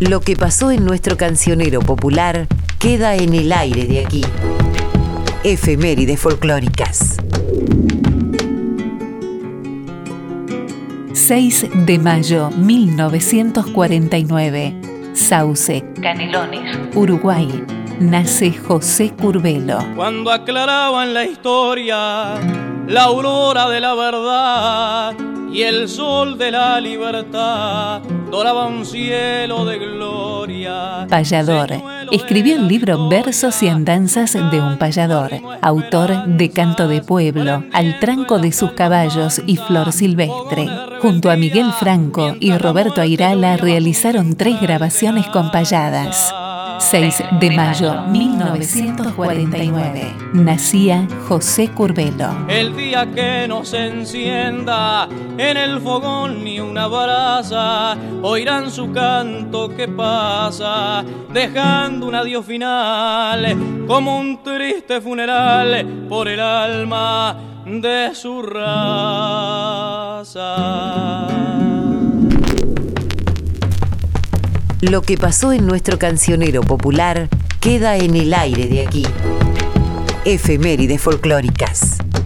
Lo que pasó en nuestro cancionero popular queda en el aire de aquí. Efemérides folclóricas. 6 de mayo 1949. Sauce, Canelones, Uruguay. Nace José Curbelo. Cuando aclaraban la historia, la aurora de la verdad y el sol de la libertad doraba un cielo de gloria. Payador. Escribió el libro Versos y andanzas de un payador, autor de Canto de Pueblo, Al tranco de sus caballos y Flor silvestre. Junto a Miguel Franco y Roberto Airala realizaron 3 grabaciones con payadas. 6 de mayo 1949. Nacía José Curbelo. El día que no se encienda en el fogón ni una brasa, oirán su canto que pasa, dejando un adiós final, como un triste funeral por el alma de su raza. Lo que pasó en nuestro cancionero popular queda en el aire de aquí. Efemérides folclóricas.